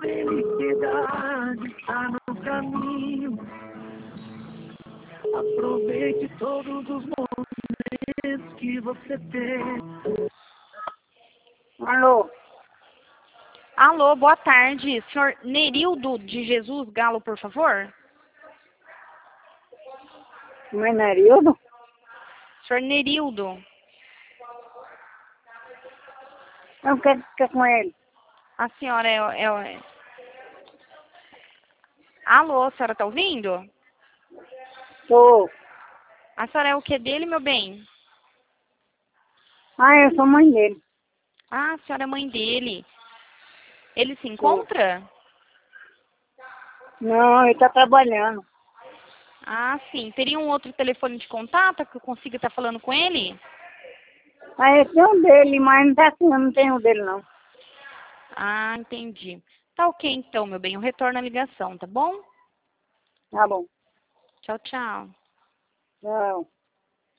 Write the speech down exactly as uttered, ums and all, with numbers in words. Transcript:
felicidade está no caminho. Aproveite todos os momentos que você tem. Alô? Alô, boa tarde. Senhor Nerildo de Jesus Galo, por favor? Não é Nerildo? Senhor Nerildo. Eu quero ficar com ele. A senhora é... é, é... Alô, a senhora tá ouvindo? Tô. A senhora é o que dele, meu bem? Ah, eu sou mãe dele. Ah, a senhora é mãe dele. Ele se encontra? Não, ele tá trabalhando. Ah, sim. Teria um outro telefone de contato que eu consiga estar falando com ele? Ah, eu tenho um dele, mas não tá assim, eu não tenho o dele, não. Ah, entendi. Tá ok então, meu bem. Eu retorno a ligação, tá bom? Tá bom. Tchau, tchau. Tchau.